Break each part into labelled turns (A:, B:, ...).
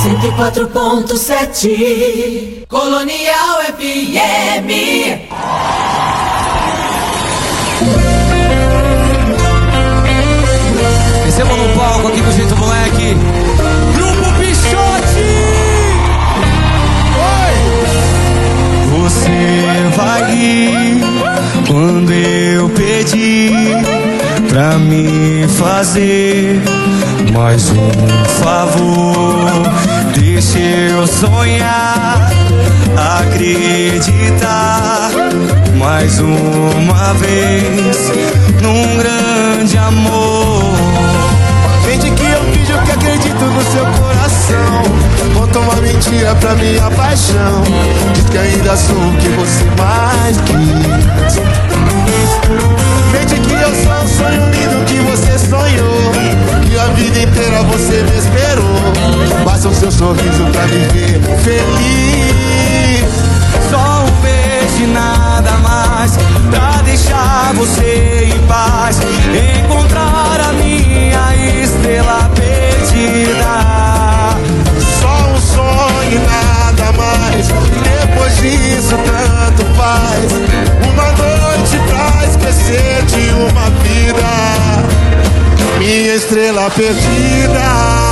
A: 104.7 Colonial FM.
B: Recebam no palco aqui do Jeito Moleque, Grupo Pichote. Oi!
C: Você vai ir quando eu pedir pra me fazer mais um favor. Deixa eu sonhar, acreditar mais uma vez num grande amor.
D: Mente que eu finjo que acredito no seu coração. Conta uma mentira pra minha paixão. Diz que ainda sou o que você mais quis. Mente que eu sou um sonho lindo que você sonhou, que a vida inteira você me esperou. Basta o seu sorriso pra me ver feliz.
C: Só um beijo e nada mais pra deixar você em paz. Encontrar a minha estrela perdida.
D: Só um sonho e nada mais. Depois disso tanto faz. Uma noite pra esquecer de uma vida. Minha estrela perdida.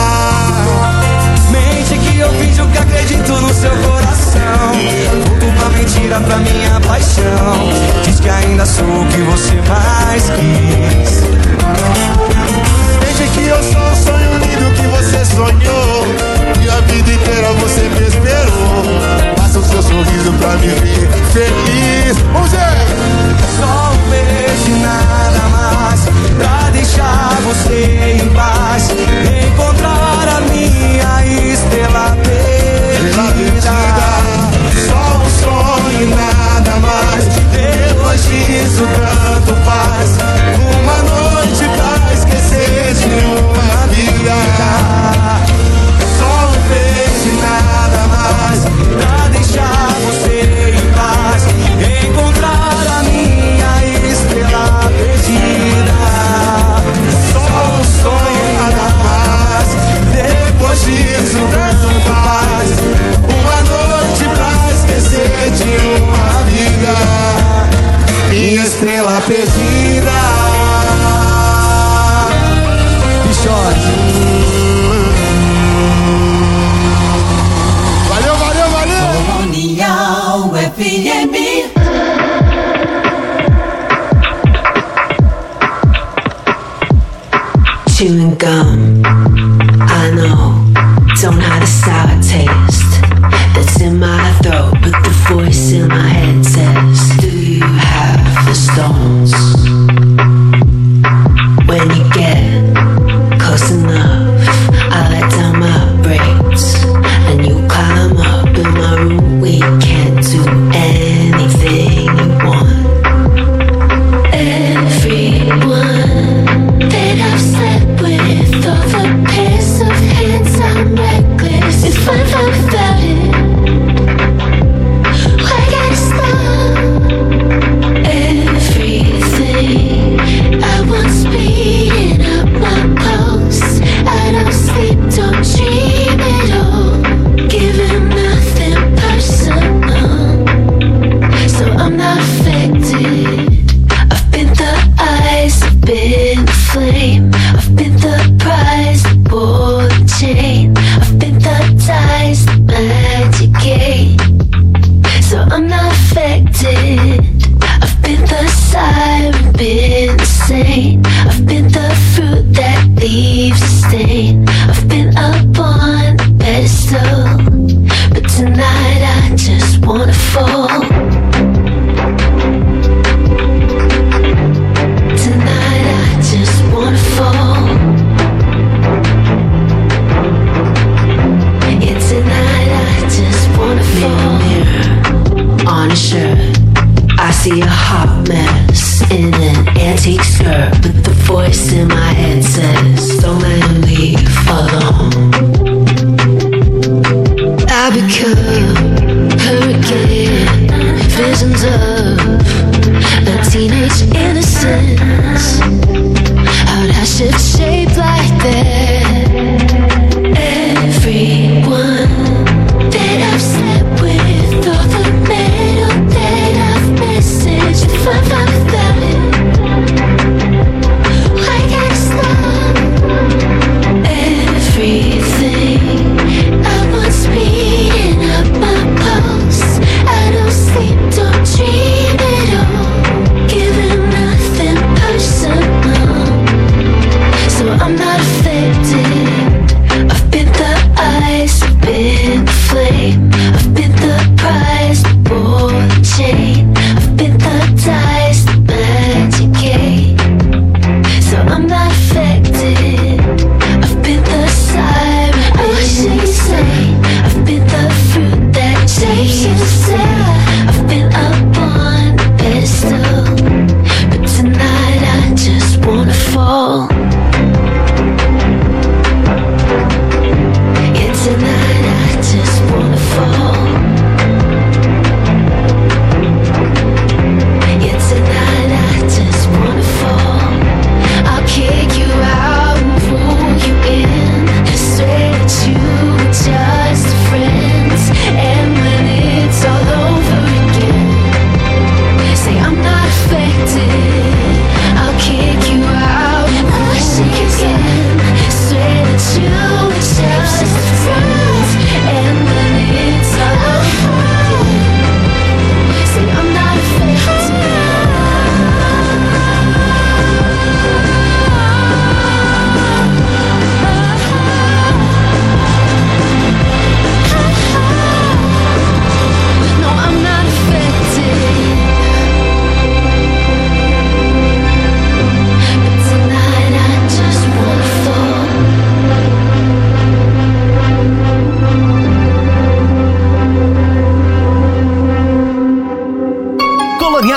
C: Mente que eu finjo que acredito no seu coração. Volto pra mentira pra minha paixão. Diz que ainda sou o que você mais quis.
D: Mente que eu sou um sonho lindo que você sonhou, e a vida inteira você me esperou. Passa o seu sorriso pra me ver feliz. Vamos ver!
C: Só um beijo e nada mais pra deixar você em paz. Encontrar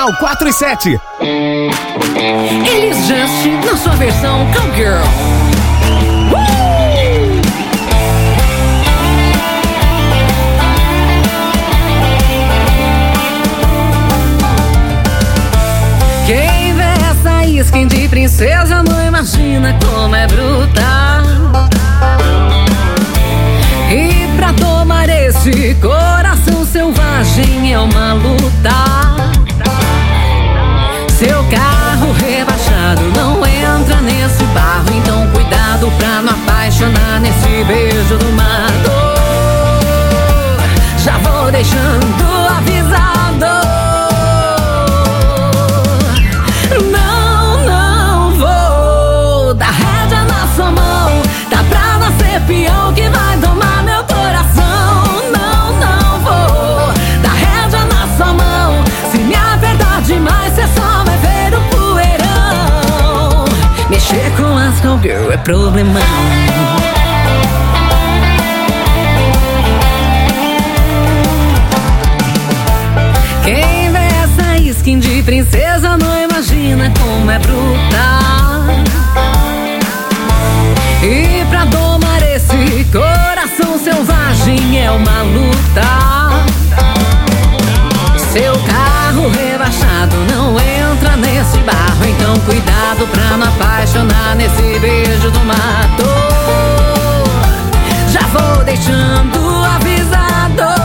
E: Nacional 4 e 7.
A: Elis Just na sua versão Cowgirl. Quem vê essa skin de princesa não imagina como é bruta. E pra tomar esse coração selvagem é uma luta. Seu carro rebaixado não entra nesse barro, então cuidado pra não apaixonar nesse beijo do mato. Já vou deixando avisado. Não vou dar rédea na sua mão. Tá pra nascer peão que vai domar meu coração. Não vou dar rédea na sua mão. Se me apertar demais, cê só vai ver o poeirão. Mexer com as cowgirl é problemão. Quem vê essa skin de princesa não imagina como é bruta. E pra domar esse coração selvagem é uma luta. Seu carro rebaixado não entra nesse barro, então cuidado pra não apaixonar nesse beijo do mato. Já vou deixando avisado.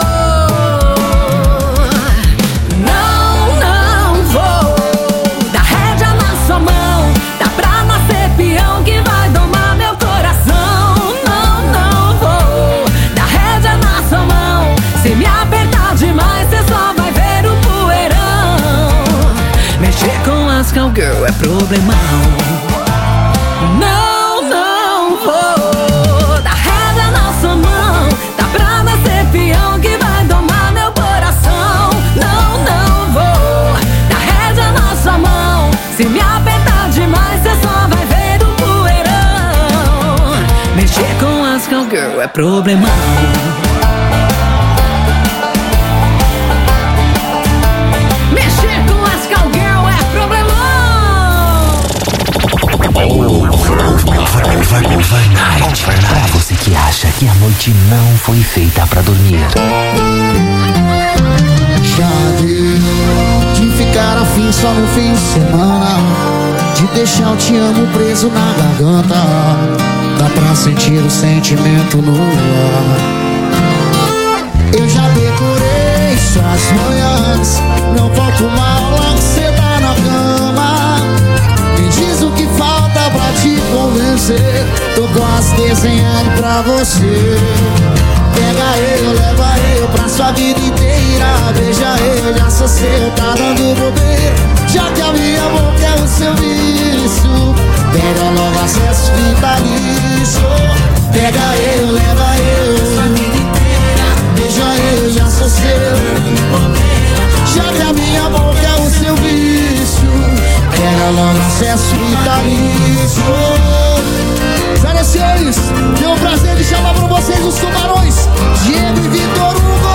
A: Não vou dar rédea na sua mão. Tá pra nascer peão que vai domar meu coração. Não vou dar rédea na sua mão. Se me apertar demais, cê só vai ver o poeirão. Mexer com as cowgirl é problemão. Não vou dar rédea na sua mão. Tá pra nascer peão que vai domar meu coração. Não vou dar rédea na sua mão. Se me apertar demais, cê só vai ver o poeirão. Mexer com as cowgirl é problemão.
F: Pra você que acha que a noite não foi feita pra dormir.
G: Já deu de ficar afim só no fim de semana, de deixar o te amo preso na garganta. Dá pra sentir o sentimento no ar. Eu já decorei suas manhãs, não falta uma aula que cê tá na cama. Me diz o que falta pra te convencer. Tô quase desenhando pra você. Pega eu, leva eu pra sua vida inteira. Beija eu, já sou seu, tá dando bobeira. Já que a minha boca é o seu vício, pega logo acesso vitalício. Pega eu, leva eu pra sua vida inteira. Beija eu, já sou seu. Já que a minha boca é o seu vício, pega logo acesso vitalício. Sério, senhores, tenho o prazer de chamar pra vocês os tubarões Diego e Vitor Hugo.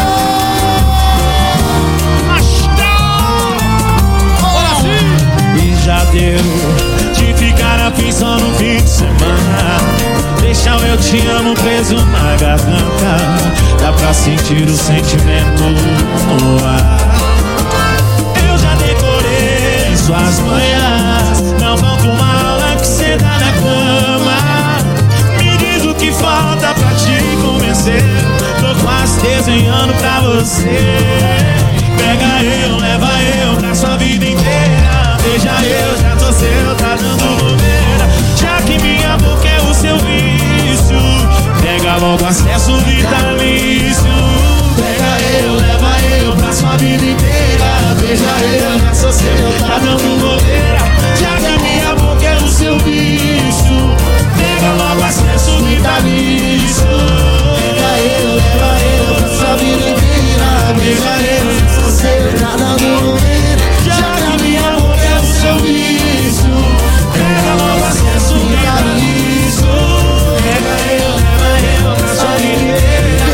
C: Bora sim! E já deu de ficar afim só no fim de semana, deixar o eu te amo preso na garganta. Dá pra sentir o sentimento no ar. Eu já decorei suas manhãs, não falta uma aula que cê dá na cama. Me diz o que falta pra te convencer. Tô quase desenhando pra você. Pega eu, leva eu pra sua vida inteira. Beija eu, já tô seu, tá dando bobeira. Já que minha boca é o seu vício, pega logo acesso vitalício. Pega eu, leva eu pra sua vida inteira. Beija eu, já sou seu, tá dando bobeira. Já que a minha boca é o seu vício, pega logo acesso vitalício. Pega eu, leva eu pra sua vida inteira. Beija eu, já sou seu, tá dando bobeira. Já que a minha boca é o seu vício, pega logo acesso vitalício. Pega eu, leva eu pra sua vida inteira.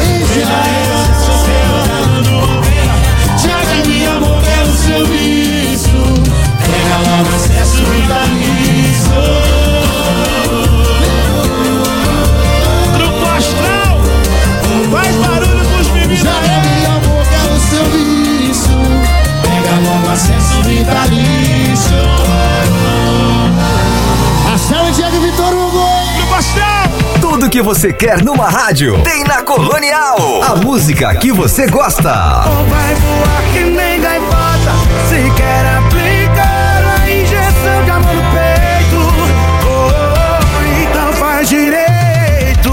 E: que você quer numa rádio tem na Colonial. A música que você gosta.
H: Ou vai voar que nem gaivota, se quer aplicar a injeção de amor no peito. Então faz direito.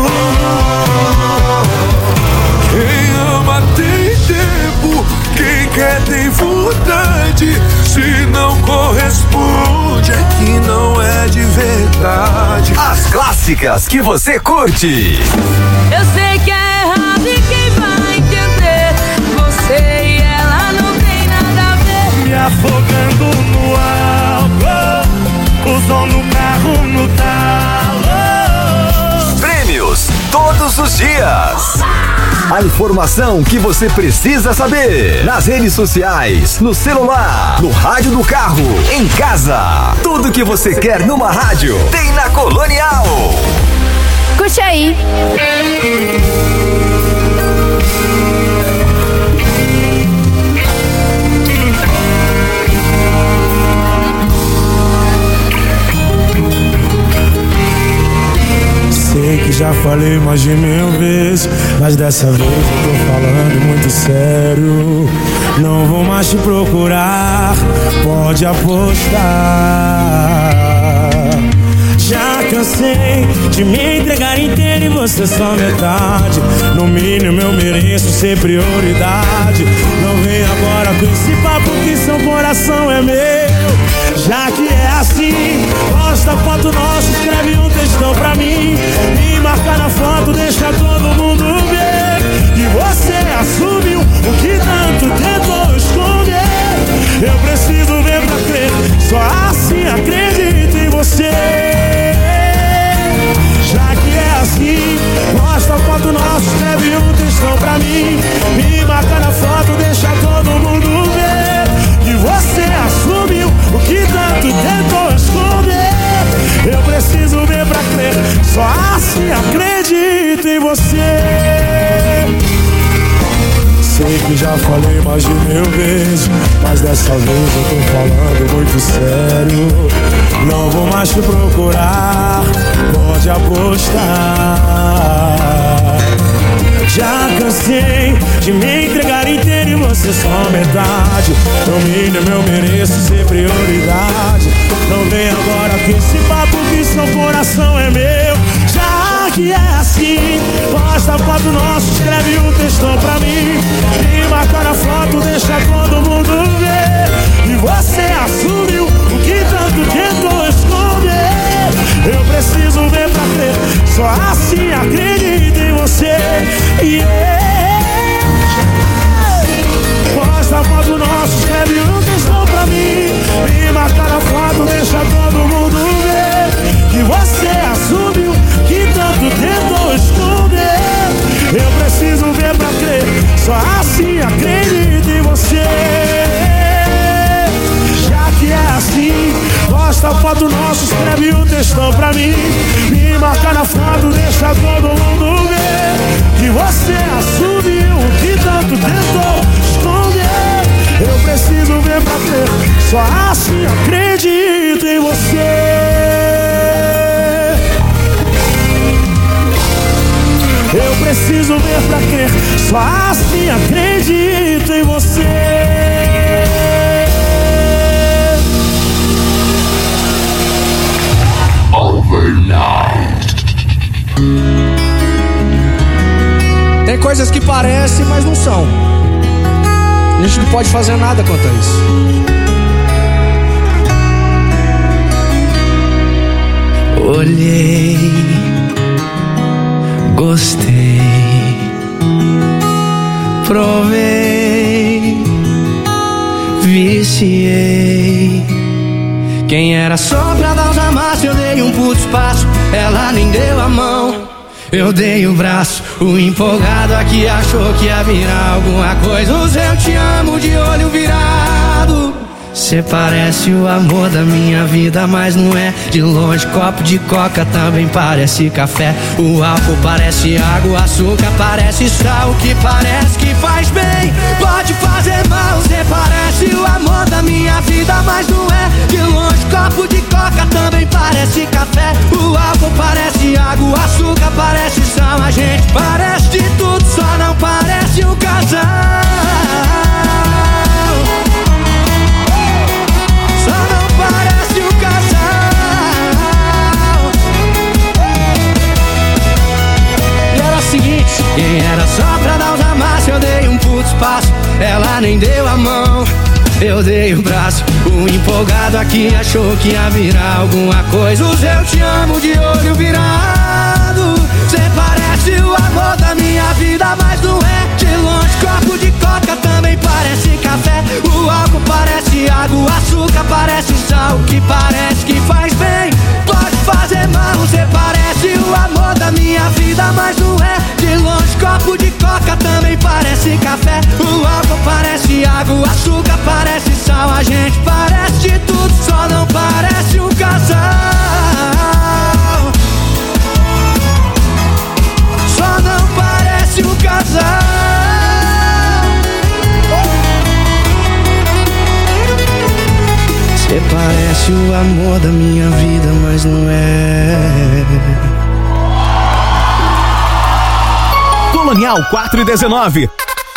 D: Quem ama tem tempo, quem quer tem vontade. Se não corresponde é que não é de verdade.
E: As clássicas que você curte.
A: Eu sei que é errado e quem vai entender? Você e ela não tem nada a ver.
H: Me afogando no álcool, o som do carro no talo.
E: Prêmios todos os dias. A informação que você precisa saber. Nas redes sociais, no celular, no rádio do carro, em casa. Tudo que você quer numa rádio tem na Colonial.
I: Curte aí.
H: Sei que já falei mais de 1000 vezes, mas dessa vez eu tô falando muito sério. Não vou mais te procurar, pode apostar. Já cansei de me entregar inteiro e você só metade. No mínimo eu mereço ser prioridade. Não vem agora com esse papo que seu coração é meu. Já que é assim, posta foto nossa, escreve um textão pra mim. Me marca na foto, deixa todo mundo ver que você assumiu o que tanto tentou esconder. Eu preciso ver pra crer, só assim acredito em você. Já que é assim, posta foto nossa, escreve um textão pra mim. Me marca na foto, deixa todo mundo ver que você assumiu o que tanto tentou esconder. Eu preciso ver pra crer, só assim acredito em você. Sei que já falei mais de 1000 vezes, mas dessa vez eu tô falando muito sério. Não vou mais te procurar, pode apostar. Já cansei de me entregar inteiro e você só metade. No mínimo eu mereço ser prioridade. Não vem agora com esse papo que seu coração é meu. Já que é assim, posta foto nossa, escreve um textão pra mim. Me marca na foto, deixa todo mundo ver e você assumiu o que tanto tentou esconder. Eu preciso ver pra crer, só assim acredito em você. Posta foto nossa, escreve um textão pra mim. Me marca na foto, deixa todo mundo ver que você assumiu que tanto tentou esconder. Eu preciso ver pra crer, só assim acredito em você. Já que é assim, posta foto nossa, escreve um textão pra mim. Me marca na foto, deixa todo mundo ver que você assumiu o que tanto tentou esconder. Eu preciso ver pra crer, só assim acredito em você. Eu preciso ver pra crer, só assim acredito em você.
J: Overnight.
B: Tem coisas que parecem, mas não são. A gente não pode fazer nada quanto a isso.
K: Olhei, gostei, provei, viciei. Quem era só pra dar os amassos, eu dei um puto espaço. Ela nem deu a mão, eu dei o braço. O empolgado aqui achou que ia virar alguma coisa. Os eu te amo de olho virado. Cê parece o amor da minha vida, mas não é. De longe copo de coca também parece café. O álcool parece água, o açúcar parece sal. O que parece que faz bem pode fazer mal. Cê parece parece o amor da minha vida, mas não é. De longe copo de coca também parece café. O álcool parece água, o açúcar parece sal. A gente parece de tudo, só não parece um casal. Só não parece um casal. E era o seguinte, quem era só pra dar os amassos, eu dei um puto espaço. Ela nem deu a mão, eu dei o braço. O empolgado aqui achou que ia virar alguma coisa. Os eu te amo de olho virado. Cê parece o amor da minha vida, mas não é. De longe copo de coca também parece café. O álcool parece água, o açúcar parece sal. O que parece que faz bem pode fazer mal. Cê parece o amor da minha vida, mas não é. De longe copo de coca também parece café. O álcool parece água, o açúcar parece sal. A gente parece de tudo, só não parece um casal. Só não parece um casal. Cê parece o amor da minha vida, mas não é.
E: Colonial 419.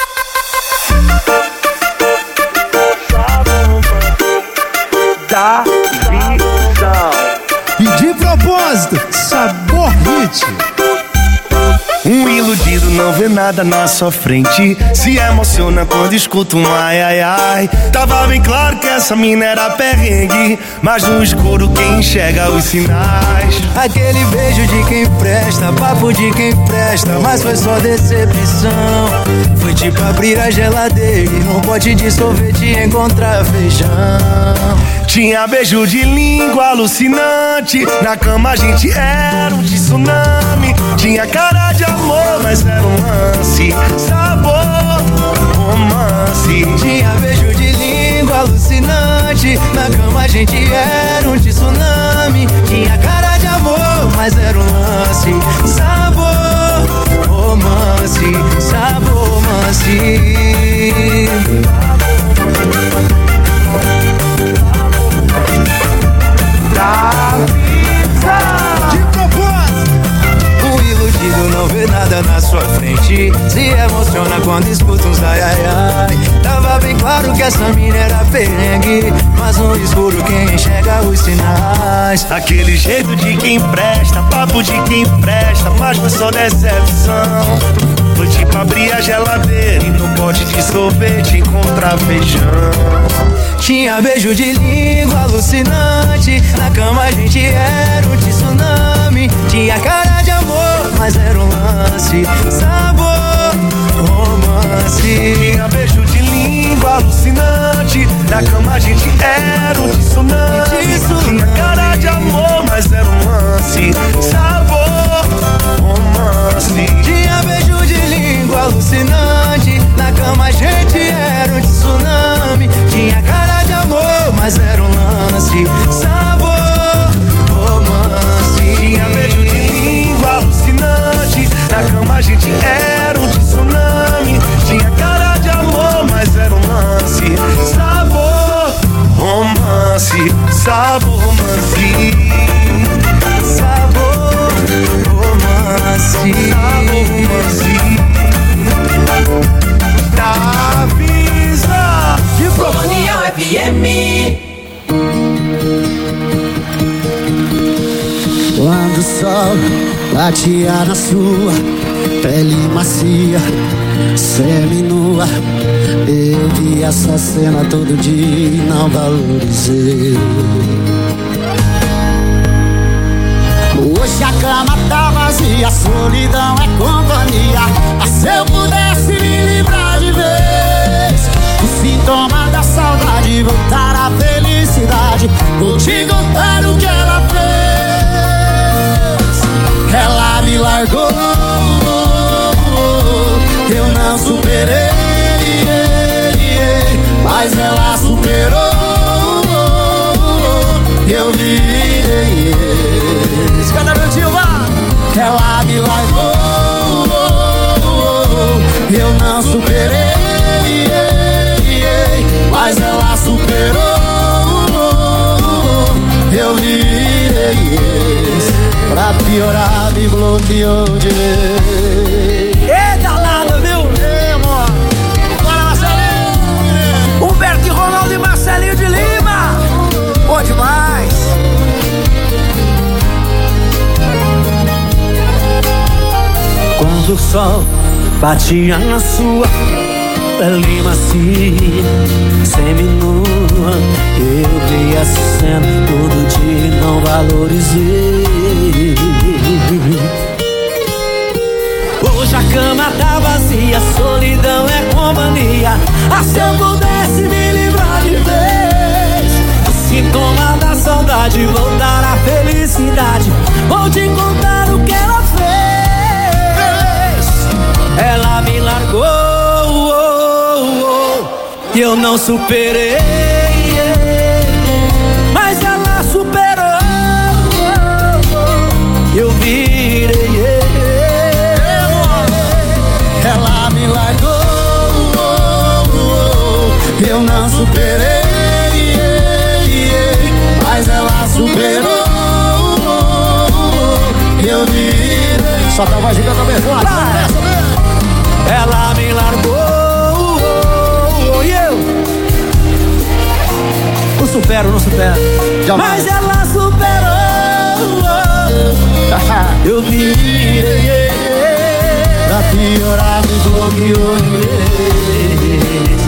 D: Da visão.
C: E de propósito, Sabor Hit.
D: Um iludido não vê nada na sua frente, se emociona quando escuta um ai ai ai. Tava bem claro que essa mina era perrengue, mas no escuro quem enxerga os sinais.
L: Aquele beijo de quem presta, papo de quem presta, mas foi só decepção. Foi tipo abrir a geladeira e num pote de sorvete encontrar feijão.
D: Tinha beijo de língua alucinante, na cama a gente era um tsunami. Tinha cara de amor, mas era um lance, sabor, romance.
L: Tinha beijo de língua alucinante, na cama a gente era um tsunami. Tinha cara de amor, mas era um lance, sabor, romance, sabor, romance.
C: De propósito.
L: O iludido não vê nada na sua frente, se emociona quando escuta uns ai ai ai. Tava bem claro que essa mina era perrengue, mas no escuro quem enxerga os sinais.
D: Aquele jeito de quem presta, papo de quem presta, mas foi só decepção. Foi tipo abrir a geladeira e no pote de sorvete encontrar feijão.
L: Tinha beijo de língua alucinante, na cama a gente era um tsunami. Tinha cara de amor, mas era um lance, sabor, romance.
D: Tinha beijo de língua alucinante, na cama a gente era um tsunami. Tinha cara de amor, mas era um lance, sabor, romance.
L: Tinha beijo de língua alucinante, na cama a gente era um tsunami. Tinha cara de amor, mas era um lance, sabor, romance.
D: Tinha beijo de língua alucinante, na cama a gente era um tsunami. Tinha cara de amor, mas era um lance, sabor, romance, sabor, romance.
L: Sabor, romance,
D: sabor, romance. Da Visa
A: de Colonial FM.
G: Quando o sol batia na sua pele macia, seminua, eu vi essa cena todo dia e não valorizei. Hoje a cama tá vazia, a solidão é companhia. Mas se eu pudesse me livrar de vez, o sintoma da saudade, voltar à felicidade, vou te contar o que ela fez. Ela me largou, eu não superei, mas ela superou, eu virei. Cada minutinho, vá! Ela me largou, eu não superei, mas ela Pra piorar me bloqueou de vez.
K: Eita nada, viu?
G: Ei, amor. Bora, Marcelinho.
K: Humberto e Ronaldo e Marcelinho de Lima. Bom demais.
H: Quando o sol batia na sua pele macia, seminua, eu vi a cena todo dia e não valorizei. Hoje a cama tá vazia, a solidão é companhia. Ah, se eu pudesse me livrar de vez o sintoma da saudade, voltar à felicidade, vou te contar o que ela fez. Ela me largou, e eu não superei, mas ela superou. Eu virei.
G: Ela me largou, eu não superei, mas ela superou. Eu virei. Só tá mais de cantar bem forte.
H: Ela me largou, e eu não supero, não supero.
G: Jamais.
H: Mas ela superou. Eu virei.
G: Pra piorar me bloqueou de vez.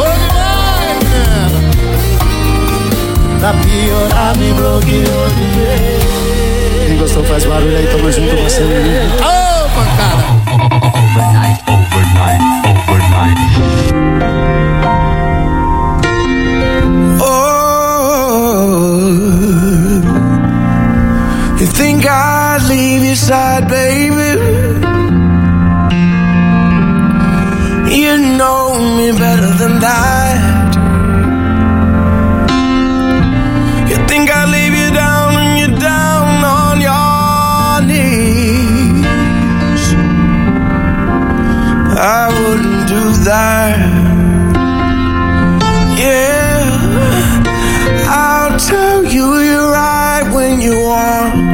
G: Pra piorar me bloqueou de vez. Quem gostou faz barulho aí, tamo junto com você. Ô, pancada!
J: Overnight, overnight, overnight.
K: Oh, you think I'd leave your side, baby? You know me better than that. You think I'd leave you down when you're down on your knees? I wouldn't do that. Yeah, I'll tell you you're right when you want.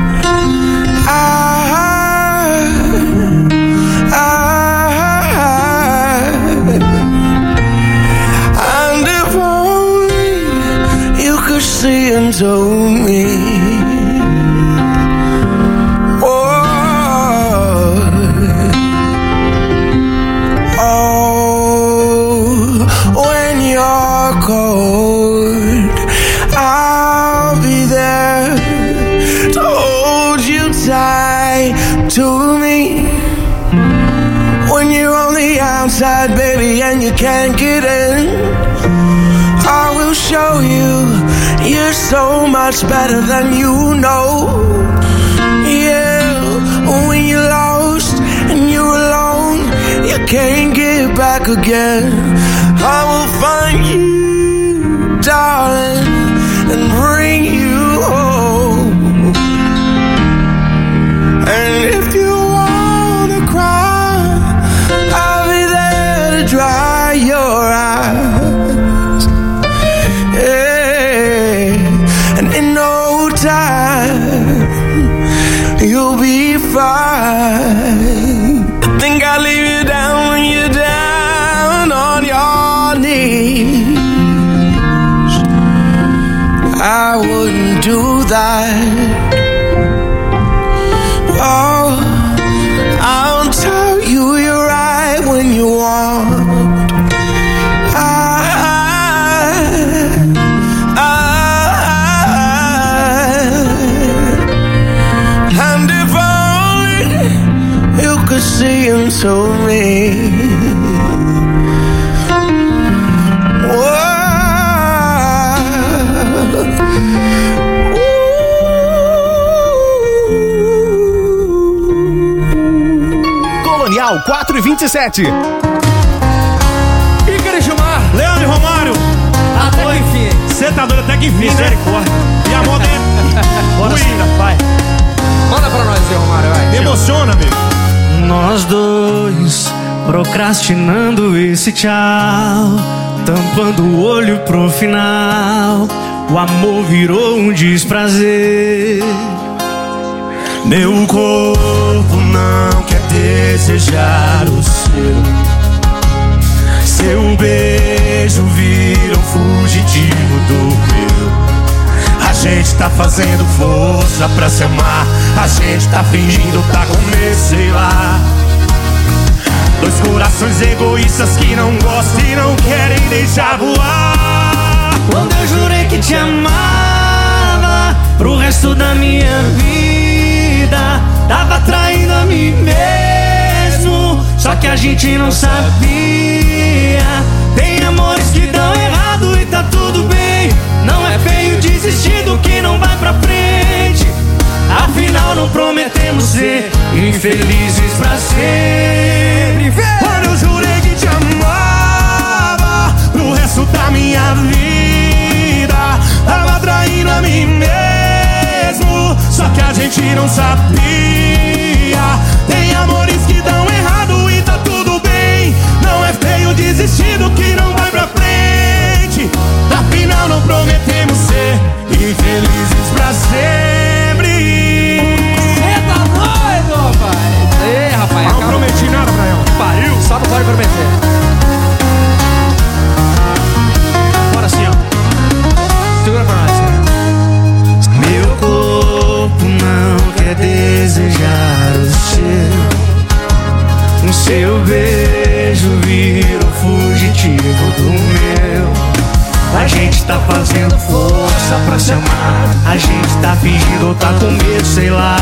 K: And if only you could see into me. Cold, I'll be there to hold you tight to me. When you're on the outside, baby, and you can't get in, I will show you you're so much better than you know. Yeah, when you're lost and you're alone, you can't get back again. I will find you, darling, and bring you home. And if you wanna cry, I'll be there to dry your eyes. Yeah. And in no time, you'll be fine. I think I'll leave you down when you're down on your knees. I wouldn't do that. Oh, I'll tell you you're right when you want. And if only you could see into me.
E: Colonial 4:27.
B: Ícaro Gilmar.
C: Leandro e Romário.
B: Até que enfim.
C: Você tá doido até que enfim, misericórdia. E a moda é
H: Bora, vai.
B: Manda pra nós aí, Romário, vai.
C: Me emociona, amigo.
H: Nós dois procrastinando esse tchau, tampando o olho pro final. O amor virou um desprazer.
C: Meu corpo não quer desejar o seu beijo vira um fugitivo do meu. A gente tá fazendo força pra se amar, a gente tá fingindo tá com medo, sei lá. Dois corações egoístas que não gostam e não querem deixar voar.
K: Quando eu jurei que te amava pro resto da minha vida, tava traindo a mim mesmo, só que a gente não sabia. Tem amores que dão errado e tá tudo bem. Não é feio desistir do que não vai pra frente. Afinal não prometemos ser infelizes pra sempre.
C: Quando eu jurei que te amava pro resto da minha vida, tava traindo a mim mesmo, só que a gente não sabia. Tem amores que dão errado e tá tudo bem. Não é feio desistir do que não vai pra frente. Afinal não prometemos ser infelizes pra sempre.
B: Cê tá doido, pai? Ei, rapaz,
C: não prometi nada, Braião.
B: Pariu, só não pode prometer. Bora assim, ó. Segura pra nós.
K: Meu corpo não quer desejar o seu beijo vira um fugitivo do meu. A gente tá fazendo força pra se amar, a gente tá fingindo ou tá com medo, sei lá.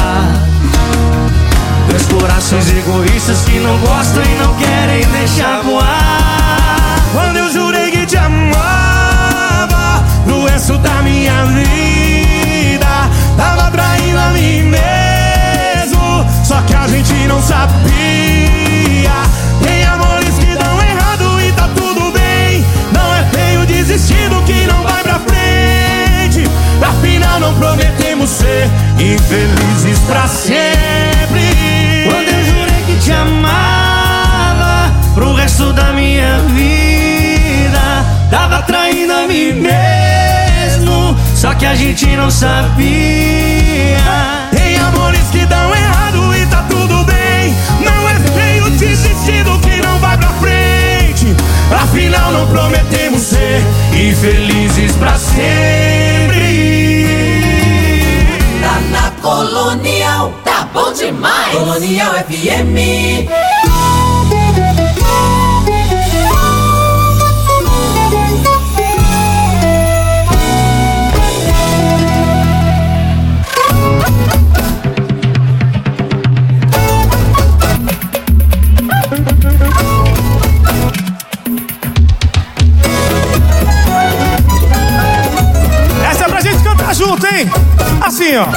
K: Dois corações egoístas que não gostam e não querem deixar voar.
C: Quando eu jurei que te amava pro resto da minha vida, tava traindo a mim mesmo, só que a gente não sabia. Tem amores que dão errado e tá tudo bem. Não é feio desistir do que não vai pra frente. Afinal não prometemos ser infelizes pra sempre.
K: Quando eu jurei que te amava pro resto da minha vida, tava traindo a mim mesmo, só que a gente não sabia.
C: Tem amores que dão errado e tá tudo bem. Não é feio desistir do que não vai pra frente. Afinal não prometemos ser infelizes pra sempre.
A: Tá na Colonial, tá bom demais. Colonial FM.
C: Essa é pra gente cantar junto, hein? Assim, ó.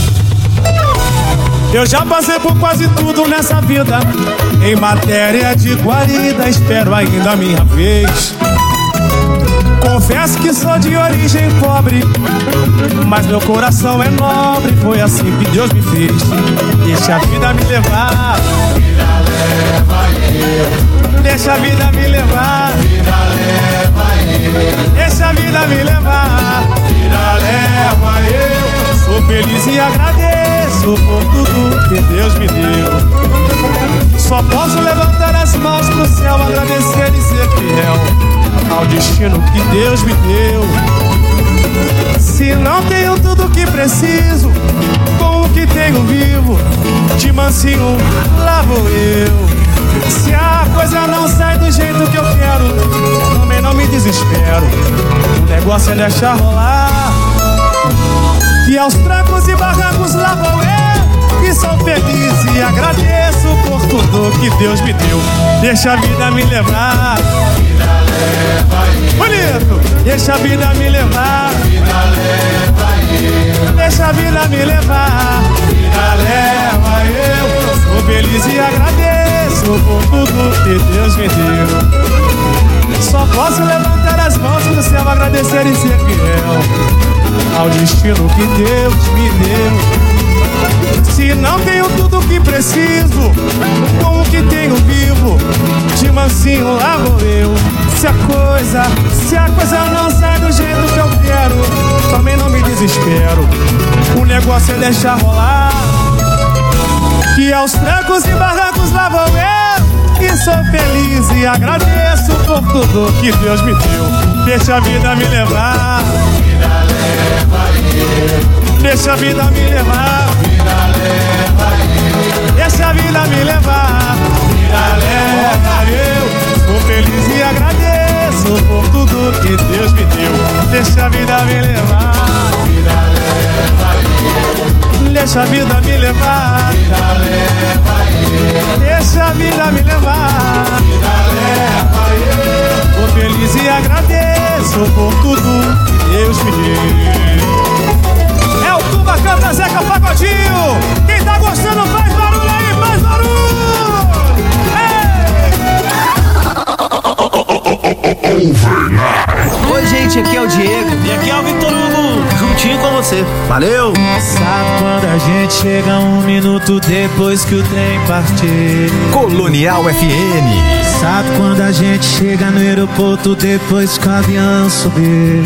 C: Eu já passei por quase tudo nessa vida. Em matéria de guarida, espero ainda a minha vez. Confesso que sou de origem pobre, mas meu coração é nobre. Foi assim que Deus me fez. Deixa a vida me levar. Vida leva eu. Deixa a vida me levar. Vida leva eu. Deixa a vida me levar. Vida leva eu. Sou feliz e agradeço por tudo que Deus me deu. Só posso levantar as mãos pro céu, agradecer e ser fiel ao destino que Deus me deu. Se não tenho tudo que preciso, com o que tenho vivo, de mansinho lá vou eu. Se a coisa não sai do jeito que eu quero, também não me desespero. O negócio é deixar rolar. E aos trancos e barrancos lá vou eu, e sou feliz e agradeço por tudo que Deus me deu. Deixa a vida me levar. Vida leva eu. Bonito. Deixa a vida me levar. Vida leva eu. Deixa a vida me levar. Vida leva eu. Sou feliz e agradeço por tudo que Deus me deu. Só posso levantar as mãos pro céu, agradecer e ser fiel ao destino que Deus me deu. Se não tenho tudo o que preciso, com o que tenho vivo, de mansinho lá vou eu. Se a coisa não sai do jeito que eu quero, também não me desespero. O negócio é deixar rolar. que aos trancos e barrancos lá vou eu, e sou feliz e agradeço por tudo que Deus me deu. Deixa a vida me levar, vida leva eu. Deixa a vida me levar, vida leva eu. Deixa a vida me levar, vida leva eu. Sou feliz e agradeço por tudo que Deus me deu. Deixa a vida me levar, vida leva eu. Deixa a vida me levar, vida leva eu. Deixa a vida me levar, vida leva eu. Sou feliz e agradeço por tudo que Deus me deu. É o Tuba canta Zeca Pagodinho. Quem tá gostando faz barulho aí, faz barulho.
L: Oi gente, aqui é o Diego.
C: E aqui é o Vitor Hugo,
L: juntinho com você. Valeu!
C: Sabe quando a gente chega 1 minuto depois que o trem partir?
E: Colonial FM.
C: Sabe quando a gente chega no aeroporto depois que o avião subir?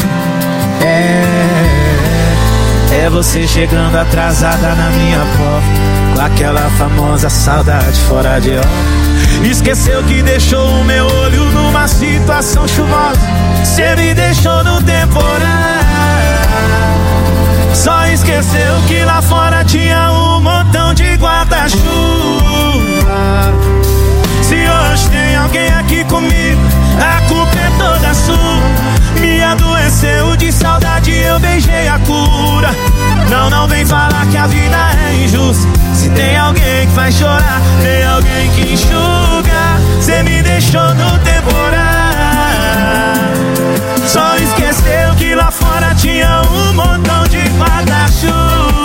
C: É você chegando atrasada na minha porta, com aquela famosa saudade fora de hora. Esqueceu que deixou o meu olho numa situação chuvosa. Cê me deixou no temporal. Só esqueceu que lá fora tinha um montão de guarda-chuva. Se hoje tem alguém aqui comigo, a culpa é toda sua. Me adoeceu de saudade, eu beijei a cura. Não vem falar que a vida é injusta. Se tem alguém que faz chorar, tem alguém que enxuga. Cê me deixou no temporal. Só esqueceu que lá fora tinha um montão de guarda-chuva.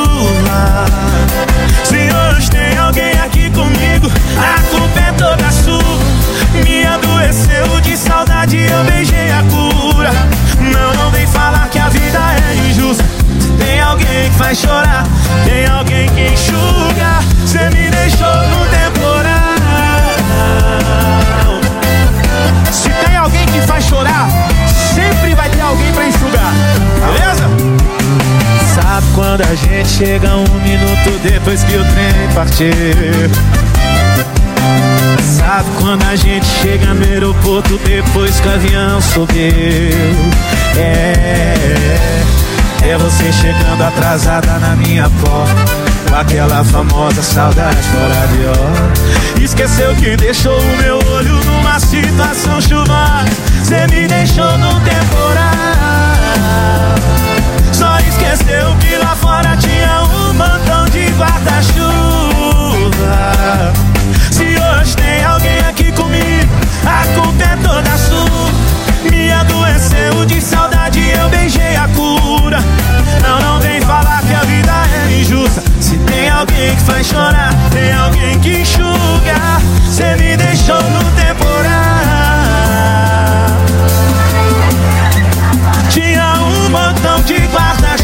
C: Se hoje tem alguém aqui comigo, a culpa é toda sua. Me adoeceu de saudade, eu beijei a cura. Não vem falar que a vida é injusta. Se tem alguém que faz chorar, tem alguém que enxuga. Cê me deixou no temporal. Se tem alguém que faz chorar, sempre vai ter alguém pra enxugar. Beleza? Sabe quando a gente chega 1 minuto depois que o trem partir? Sabe quando a gente chega no aeroporto depois que o avião subiu? É você chegando atrasada na minha porta, com aquela famosa saudade fora de hora. Esqueceu que deixou o meu olho numa situação chuvosa. Cê me deixou no temporal. Só esqueceu que lá fora tinha um montão de guarda-chuva. Se hoje tem alguém aqui comigo, a culpa é toda sua. Me adoeceu de saudade, eu beijei a cura. Não vem falar que a vida é injusta. Se tem alguém que faz chorar, tem alguém que enxuga. Cê me deixou no temporal. Tinha um montão de guarda-chuva.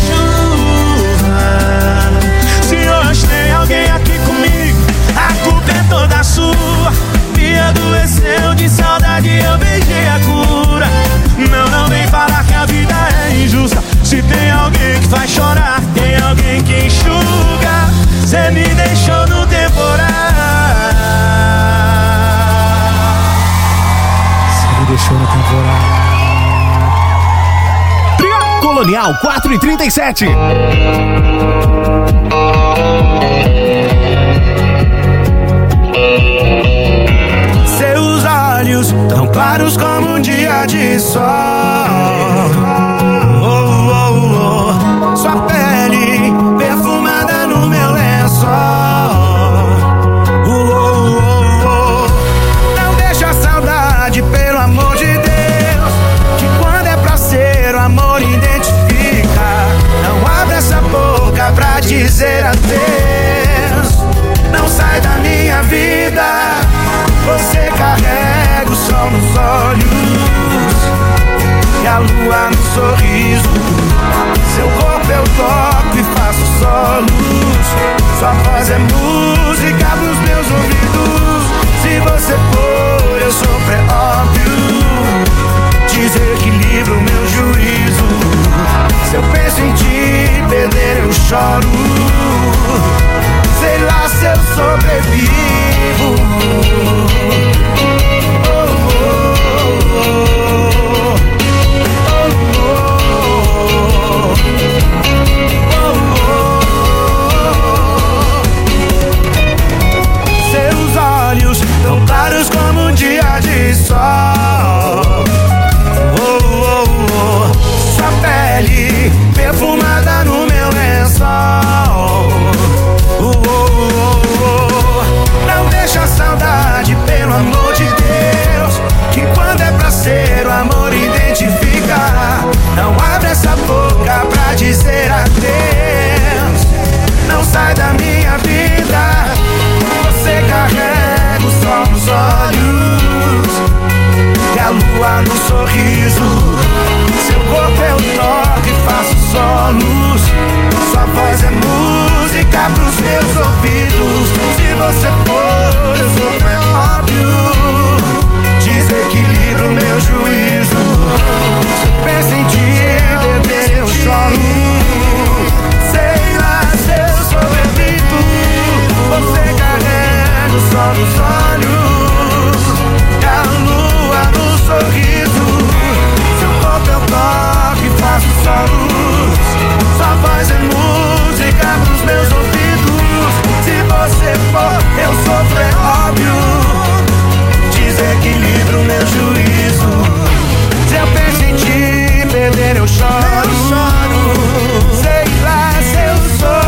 C: Se hoje tem alguém aqui comigo, a culpa é toda sua. Me adoeceu de saudade, eu beijei a cura. Não vem falar que a vida é injusta. Se tem alguém que faz chorar, tem alguém que enxuga. Cê me deixou no temporal. Cê me deixou no temporal.
E: Colonial 4:37.
H: Seus olhos tão claros como um dia de sol. Sua pele perfumada no meu lençol. Não deixa a saudade, pelo amor de Deus, que quando é pra ser o amor identifica. Não abre essa boca pra dizer adeus. Não sai da minha vida. Você carrega o sol nos olhos e a lua no sorriso. Seu corpo eu toco e faço solos. Sua voz é música pros meus ouvidos. Se você for, eu sou pré-óbvio. Desequilibro o meu juízo. Se eu penso em te perder, eu choro. Sei lá se eu sobrevivo.
L: lua no sorriso. Seu corpo eu toco e faço solos. Sua voz é música pros meus ouvidos. Se você for, eu sou, é óbvio. Desequilibra o meu juízo. Se eu penso em ti, bebê, eu choro. Sei lá se eu sobrevivo. Você carrega o sol nos olhos e a lua no sorriso. Seu corpo eu toco e faço solos. Sua voz é música pros meus ouvidos. Se você for, eu sofro, é óbvio. Desequilibra o meu juízo. Se eu penso em te perder, eu choro. Sei lá se eu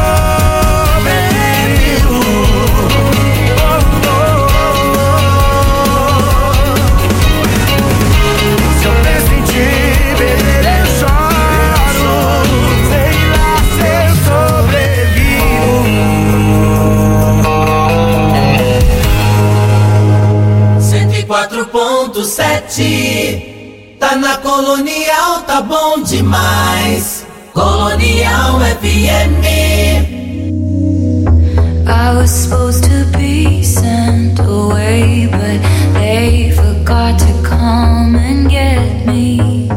L: sobrevivo. Se eu penso em te perder, eu choro. Sei lá se eu sobrevivo.
M: 104.7 tá na Colonial, tá bom demais. Colonial FM.
N: I was supposed to be sent away, but they forgot to come and get me.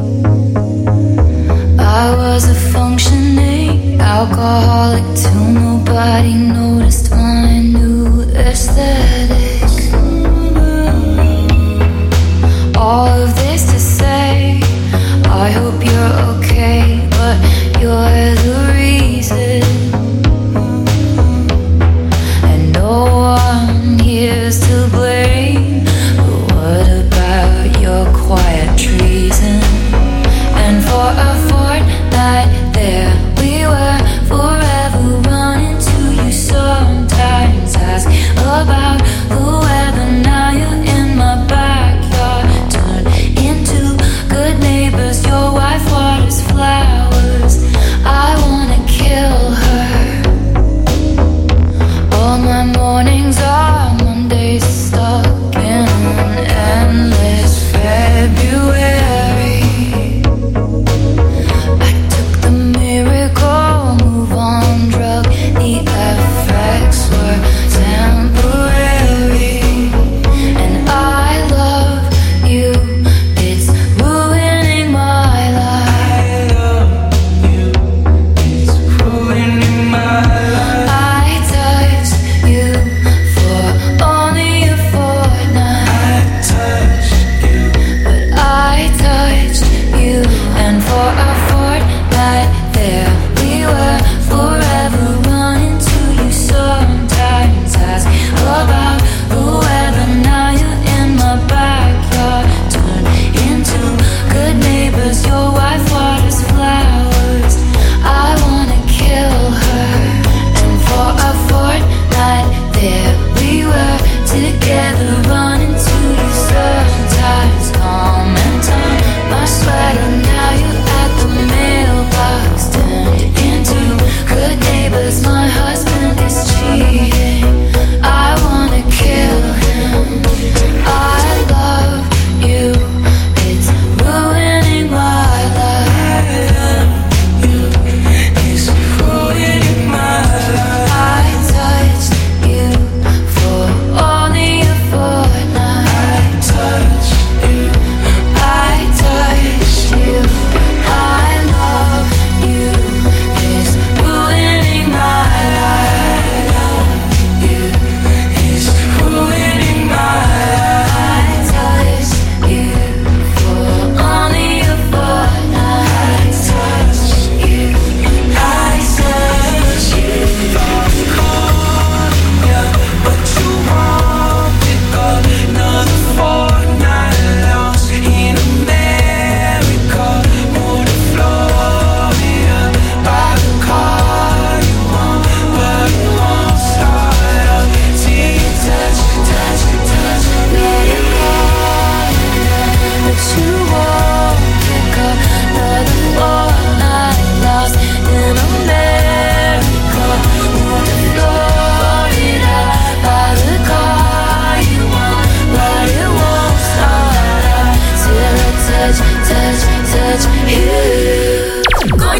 N: I was a functioning alcoholic till nobody noticed my new aesthetic. All of this to say, I hope you're okay, but you're the reason. And no one here's to blame.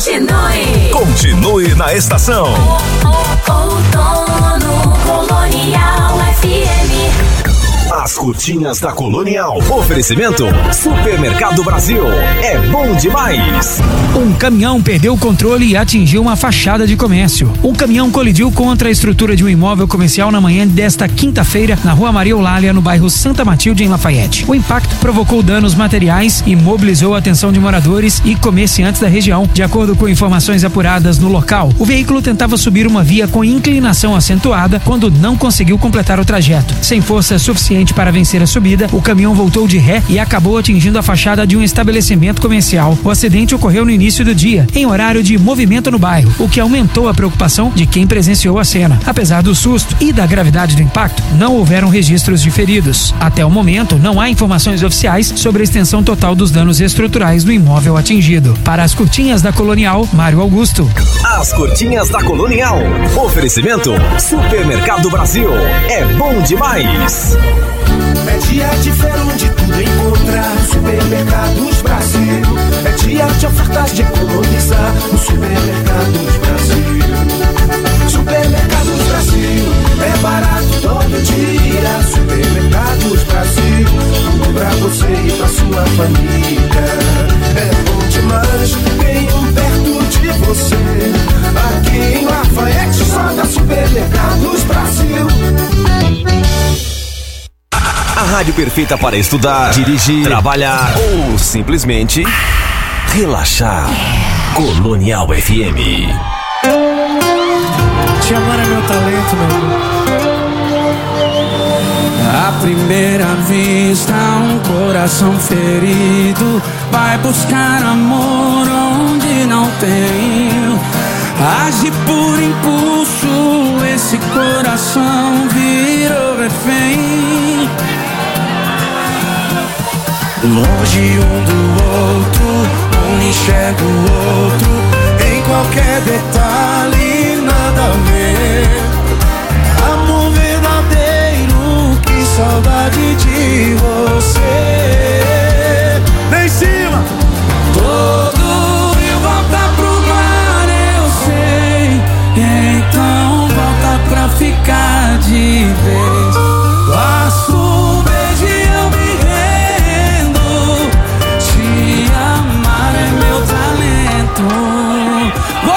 E: Continue na estação.
A: Outono Colonial FM.
E: As curtinhas da Colonial. Oferecimento Supermercado Brasil. É bom demais.
O: Um caminhão perdeu o controle e atingiu uma fachada de comércio. O caminhão colidiu contra a estrutura de um imóvel comercial na manhã desta quinta-feira, na rua Maria Eulália, no bairro Santa Matilde, em Lafayette. O impacto provocou danos materiais e mobilizou a atenção de moradores e comerciantes da região. De acordo com informações apuradas no local, o veículo tentava subir uma via com inclinação acentuada quando não conseguiu completar o trajeto. Sem força suficiente para vencer a subida, o caminhão voltou de ré e acabou atingindo a fachada de um estabelecimento comercial. O acidente ocorreu no início do dia, em horário de movimento no bairro, o que aumentou a preocupação de quem presenciou a cena. Apesar do susto e da gravidade do impacto, não houveram registros de feridos. Até o momento, não há informações oficiais sobre a extensão total dos danos estruturais do imóvel atingido. Para as curtinhas da Colonial, Mário Augusto.
E: As curtinhas da Colonial. Oferecimento Supermercado Brasil. É bom demais.
P: É dia de ver onde tudo encontrar. Supermercados Brasil. É dia de ofertas de economizar. No Supermercados Brasil. Supermercados Brasil. É barato todo dia. Supermercados Brasil. Tudo pra você e pra sua família. É bom demais. Tem um perto de você. Aqui em Lafayette só da Supermercados Brasil.
E: A rádio perfeita para estudar, dirigir, trabalhar ou simplesmente relaxar. Colonial FM.
K: Te amar é meu talento, meu amor. À primeira vista, um coração ferido vai buscar amor onde não tem. Age por impulso, esse coração virou refém. Longe um do outro, um enxerga o outro. Em qualquer detalhe, nada a ver. Amor verdadeiro, que saudade de você. Lá em cima! Todo rio volta pro mar, eu sei. Então volta pra ficar de vez. Basta um beijo e eu me rendo. Te amar é meu talento.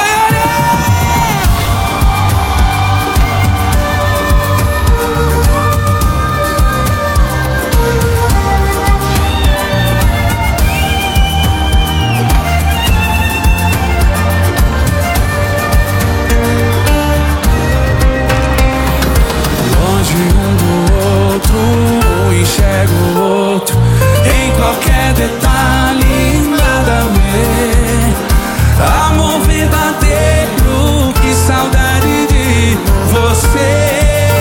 K: Enxergo o outro em qualquer detalhe, nada a ver. Amor verdadeiro, que saudade de você.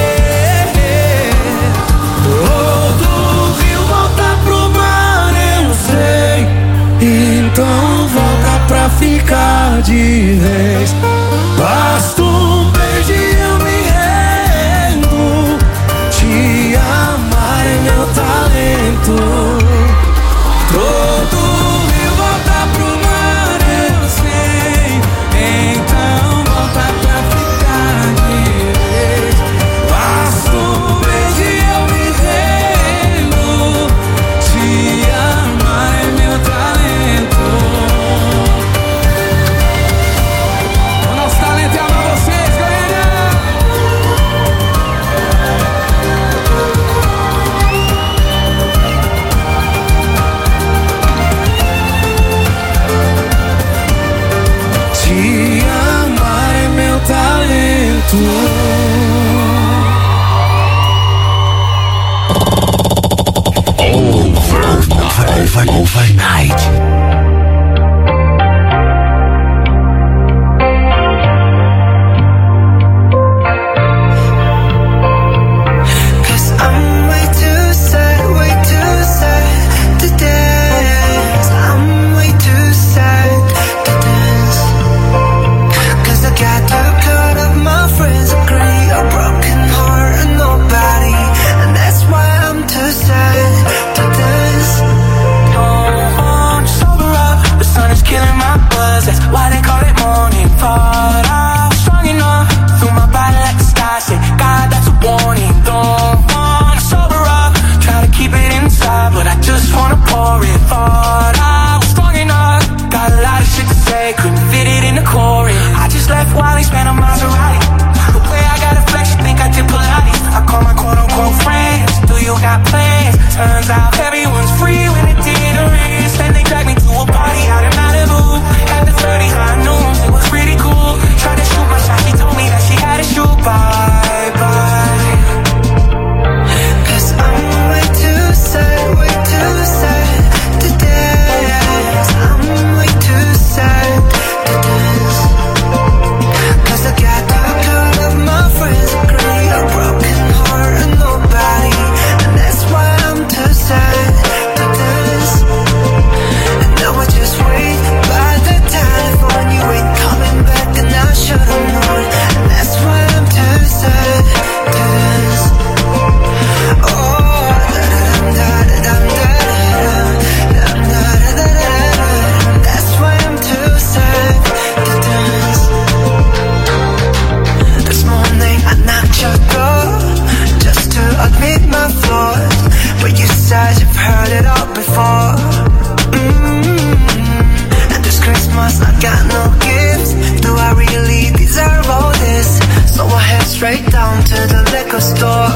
K: Todo rio volta pro mar, eu sei. Então volta pra ficar de vez. Basta um beijo e eu me rendo. Te amar é meu talento. Todo rio volta pro mar, eu sei. Então volta pra ficar de vez. Basta um beijo e eu me rendo. Te amar é meu talento. O nosso talento é amar vocês, galera. Te amar é meu talento.
E: Overnight.
P: Sober wanna pour it. Thought I was strong enough, got a lot of shit to say, couldn't fit it in the chorus. I just left Wally, spent a Maserati. The way I got a flex, you think I did Pilates. I call my quote-unquote friends, do you got plans? Turns out everyone's free when it didn't rain. Then they dragged me to a party out in Malibu. At the 30 high noons, it was pretty cool. Tried to shoot my shot, she told me that she had to shoot. Bye-bye. Cause I'm way too sad to dance. I'm way too sad to dance. Cause I got the cut of my friends, agree, a broken heart and nobody. And that's why I'm too sad to dance. And now I just wait by the telephone. You ain't coming back and I should've known. And that's why I'm too sad to dance. That's why I'm too sad to dance. This morning I knocked your door just to admit my flaws, but you said you've heard it all before. And this Christmas I got no gifts. Do I really deserve all this? So I head straight down to the liquor store.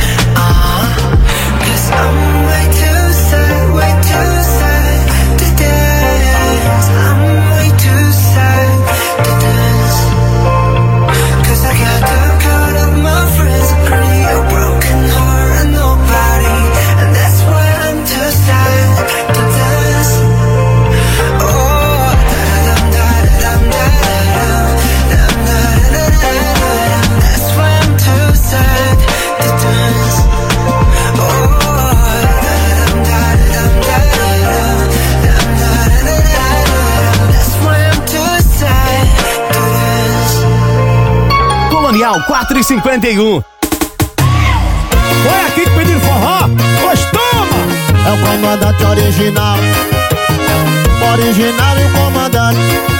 P: Cause I'm way too sad to dance. I'm way too sad to dance. Cause I got the cut of my friends, agree, a broken heart and nobody. And that's why I'm too sad to dance. That's why I'm too sad to dance.
Q: Colonial 4h51.
C: Foi aqui que pediram forró? Pois toma!
R: É o comandante original. Original e o comandante.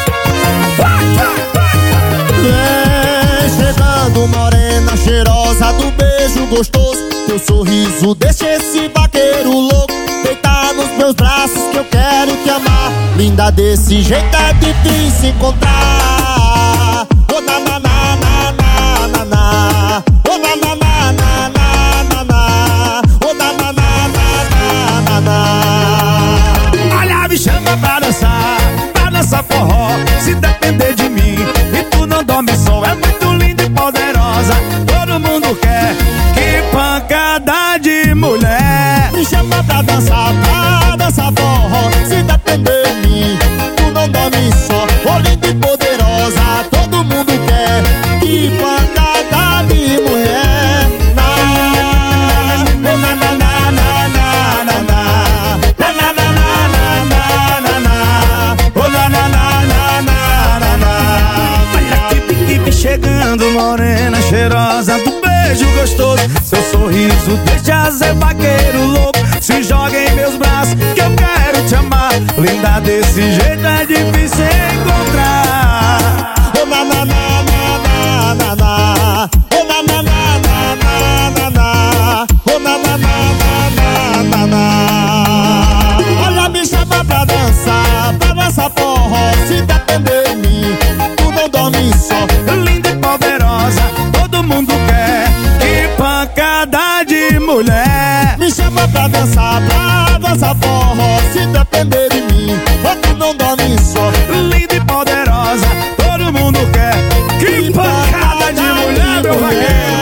R: Vem chegando morena cheirosa do beijo gostoso. Teu sorriso deixa esse vaqueiro louco deitar nos meus braços que eu quero te amar. Linda desse jeito é difícil encontrar. Oh na na na na na na na. Oh na na na na na na na. Oh na na na na na na.
C: Olha, me chama pra dançar forró. Se depender de mim e tu não dorme só, é muito linda e poderosa. Todo mundo quer, que pancada de mulher.
R: Me chama pra dançar forró. Se depender de mim, tu não dorme só. Oh, linda e poderosa, todo mundo quer, que pancada de mulher. Na na na na na na na na na na na na na na. Oh na na na na na na na.
C: Olha que pique chegando, morena cheirosa do beijo gostoso. Seu sorriso deixa ser vaqueiro louco. Se joga em meus braços que eu quero te amar. Linda desse jeito é difícil encontrar.
R: Oh na na na na na na. Oh na na na na na na. Oh na na na na na na. Olha, me chama pra dançar forró. Se depender de mim, tu não dorme só.
C: Linda e poderosa, todo mundo quer, que pancada de mulher.
R: Me chama pra dançar forró. Se depender de mim, tu não dorme só.
C: Linda e poderosa, todo mundo quer, que pancada de mulher, meu vaqueiro.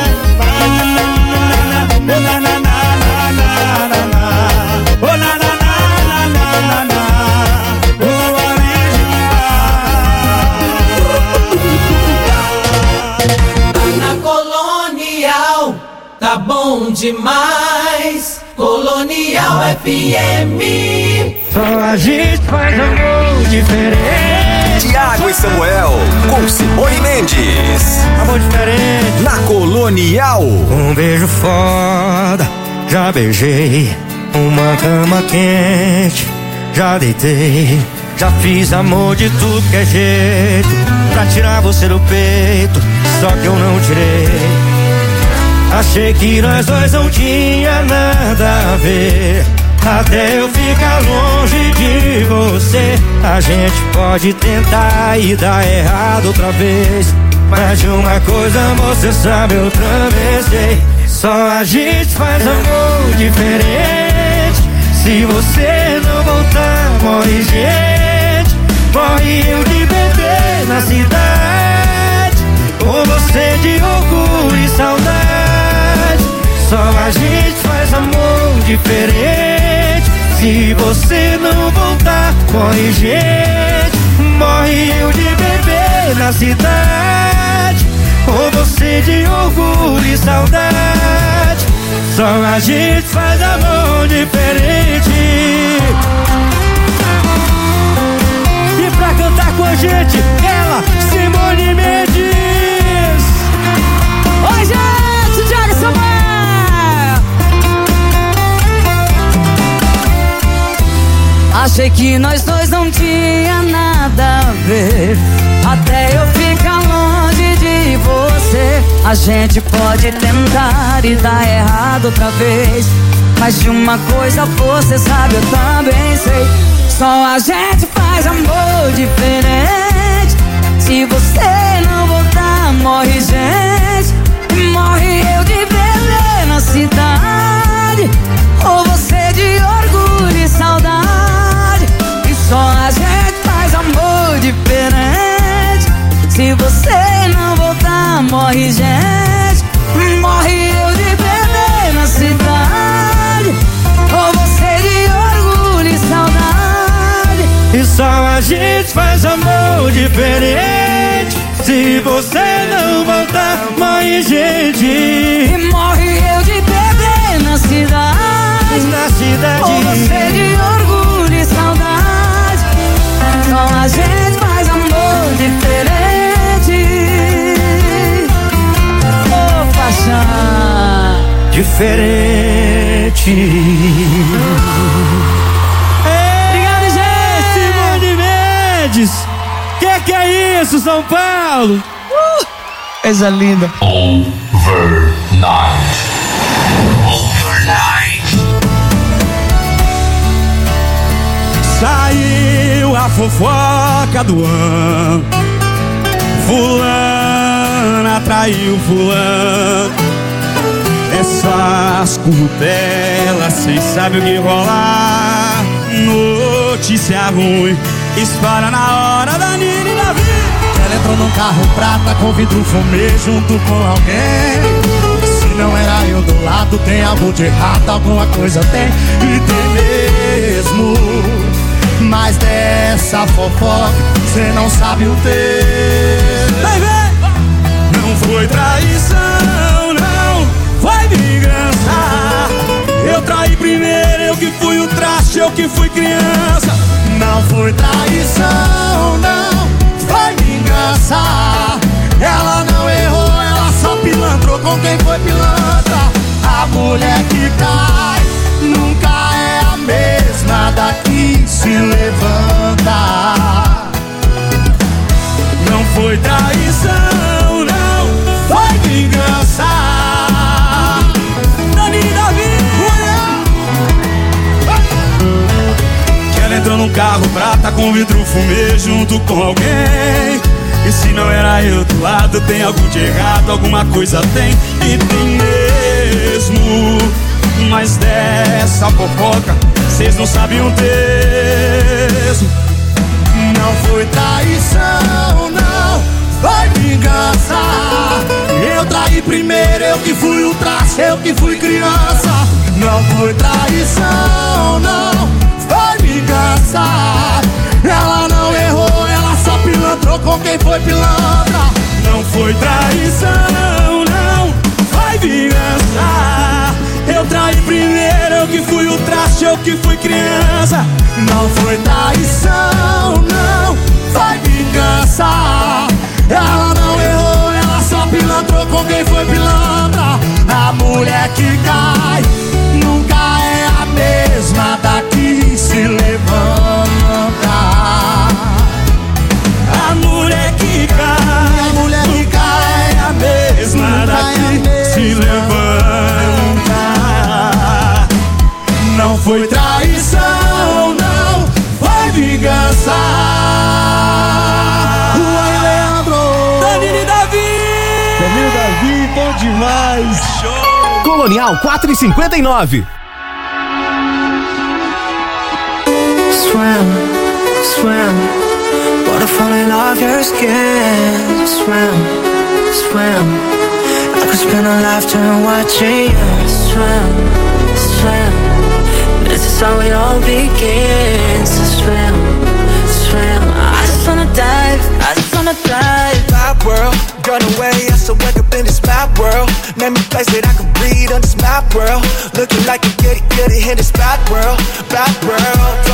R: Na na na na na na na. Oh na na na na na na.
M: Tá bom demais, Colonial FM.
K: Só a gente faz amor diferente.
E: Tiago e Samuel, com Simone Mendes.
K: Amor diferente.
E: Na Colonial.
K: Um beijo foda, já beijei. Uma cama quente, já deitei. Já fiz amor de tudo que é jeito, pra tirar você do peito, só que eu não tirei. Achei que nós dois não tinha nada a ver.
H: Até eu ficar longe de você, a gente pode tentar e dar errado outra vez. Mas de uma coisa você sabe, eu também sei. Só a gente faz amor diferente. Se você não voltar, morre gente. Morre eu de bebê na cidade, com você de orgulho e saudade. Só a gente faz amor diferente. Se você não voltar, morre gente. Morre eu de bebê na cidade, com você de orgulho e saudade. Só a gente faz amor diferente. E pra cantar com a gente, ela, Simone Mendes.
A: Oi, gente, Thiago Samuel. Achei que nós dois não tinha nada a ver, até eu ficar longe de você. A gente pode tentar e dar errado outra vez, mas de uma coisa você sabe, eu também sei. Só a gente faz amor diferente. Se você não voltar, morre gente. Morre eu de bebê na cidade, ou você de orgulho e saudade. E só a gente faz amor diferente. Se você não voltar, morre gente. Morre eu de bebê na cidade, ou você de orgulho e saudade.
H: E só a gente faz amor diferente. Se você não voltar, morre gente.
A: E morre eu de bebê na cidade, ou você de orgulho e saudade. Só a gente faz amor diferente. Oh, paixão
H: diferente.
A: Obrigado, gente.
H: Simone Mendes. Que é isso, São Paulo?
O: Coisa linda.
J: Overnight.
H: Saiu a fofoca do ano. Fulana traiu fulano. Essas curtelas, cês sabem o que rolar. Notícia ruim espalha na hora da Nina e da vida.
R: Ela entrou num carro prata com vidro fumê junto com alguém. Se não era eu do lado, tem algo de errado, alguma coisa tem, e tem mesmo. Mas dessa fofoca, cê não sabe o texto.
H: Vai ver! Não foi traição, não, foi vingança. Eu traí primeiro, eu que fui o traste, eu que fui criança.
R: Não foi traição, não, foi vingança. Ela não errou, ela só pilantrou com quem foi pilantra. A mulher que cai nunca é a mesma daqui se levanta.
H: Não foi traição, não, foi vingança. Dani Davi. Que ela entrou num carro prata com vidro fumê junto com alguém. E se não era eu do lado, tem algo de errado, alguma coisa tem, e tem mesmo. Mas dessa fofoca, cês não sabem o texto.
R: Não foi traição, não, foi vingança. Eu traí primeiro, eu que fui o traste, eu que fui criança. Não foi traição, não, foi vingança. Ela não errou, ela só pilantrou com quem foi pilantra.
H: Não foi traição, não, foi vingança. Eu traí primeiro, eu que fui o traste, eu que fui criança.
R: Não foi traição, não, foi vingança. Ela não errou, ela só pilantrou com quem foi pilantra. A mulher que cai nunca é a mesma daqui se levanta.
H: A mulher que cai, é a mesma daqui se levanta.
P: Não foi traição, não foi vingança.
R: Juan e Leandro.
P: Danilo e Davi.
R: Danilo e Davi, bom demais.
Q: Show. Colonial 4,59.
L: Swim, swim, waterfall off your skin. Swim, swim, I could spend a lifetime watching you swim, swim. This is how it all begins. So swim, swim. I just wanna dive, I just wanna dive.
P: Map world, run away, I still wake up in this map world. Name a place that I can breathe on this map world. Looking like a goody goody in this bad world, bad world.